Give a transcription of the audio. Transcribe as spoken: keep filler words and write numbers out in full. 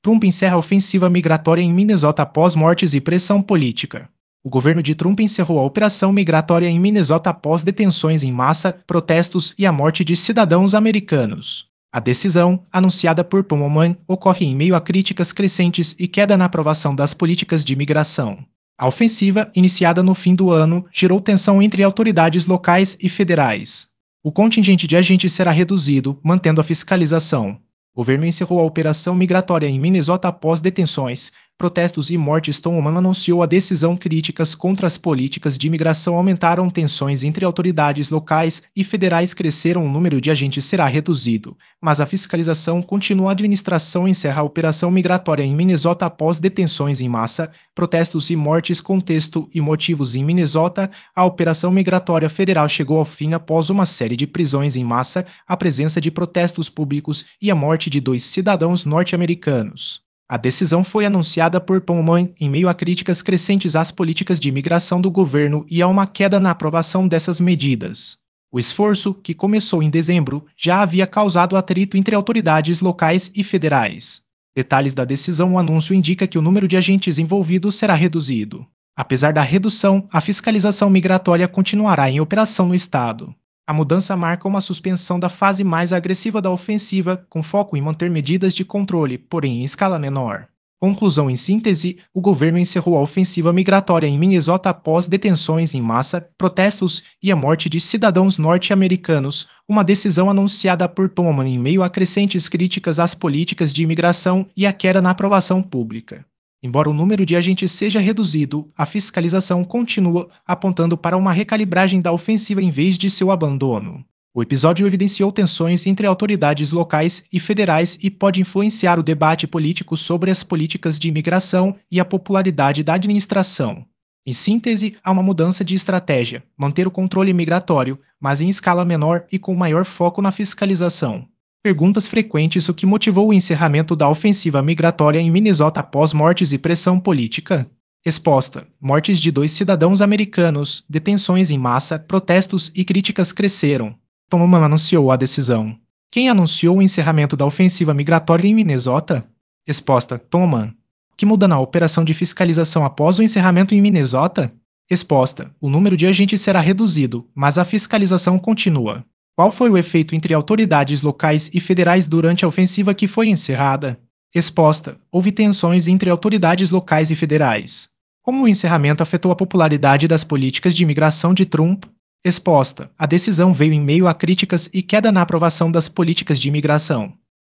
Trump encerra a ofensiva migratória em Minnesota após mortes e pressão política. O governo de Trump encerrou a operação migratória em Minnesota após detenções em massa, protestos e a morte de cidadãos americanos. A decisão, anunciada por Pomoman, ocorre em meio a críticas crescentes e queda na aprovação das políticas de imigração. A ofensiva, iniciada no fim do ano, gerou tensão entre autoridades locais e federais. O contingente de agentes será reduzido, mantendo a fiscalização. O governo encerrou a operação migratória em Minnesota após detenções, protestos e mortes. Tom Homan anunciou a decisão. Críticas contra as políticas de imigração aumentaram. Tensões entre autoridades locais e federais cresceram. O número de agentes será reduzido, mas a fiscalização continua. A administração encerra a operação migratória em Minnesota após detenções em massa, protestos e mortes. Contexto e motivos em Minnesota. A operação migratória federal chegou ao fim após uma série de prisões em massa, a presença de protestos públicos e a morte de dois cidadãos norte-americanos. A decisão foi anunciada por Pomoman em meio a críticas crescentes às políticas de imigração do governo e a uma queda na aprovação dessas medidas. O esforço, que começou em dezembro, já havia causado atrito entre autoridades locais e federais. Detalhes da decisão. O anúncio indica que o número de agentes envolvidos será reduzido. Apesar da redução, a fiscalização migratória continuará em operação no estado. A mudança marca uma suspensão da fase mais agressiva da ofensiva, com foco em manter medidas de controle, porém em escala menor. Conclusão. Em síntese, o governo encerrou a ofensiva migratória em Minnesota após detenções em massa, protestos e a morte de cidadãos norte-americanos, uma decisão anunciada por Pomoman em meio a crescentes críticas às políticas de imigração e a queda na aprovação pública. Embora o número de agentes seja reduzido, a fiscalização continua, apontando para uma recalibragem da ofensiva em vez de seu abandono. O episódio evidenciou tensões entre autoridades locais e federais e pode influenciar o debate político sobre as políticas de imigração e a popularidade da administração. Em síntese, há uma mudança de estratégia: manter o controle migratório, mas em escala menor e com maior foco na fiscalização. Perguntas frequentes: o que motivou o encerramento da ofensiva migratória em Minnesota após mortes e pressão política? Resposta: mortes de dois cidadãos americanos, detenções em massa, protestos e críticas cresceram. Tom Homan anunciou a decisão. Quem anunciou o encerramento da ofensiva migratória em Minnesota? Resposta: Tom Homan. O que muda na operação de fiscalização após o encerramento em Minnesota? Resposta: o número de agentes será reduzido, mas a fiscalização continua. Qual foi o efeito entre autoridades locais e federais durante a ofensiva que foi encerrada? Resposta: houve tensões entre autoridades locais e federais. Como o encerramento afetou a popularidade das políticas de imigração de Trump? Resposta: a decisão veio em meio a críticas e queda na aprovação das políticas de imigração.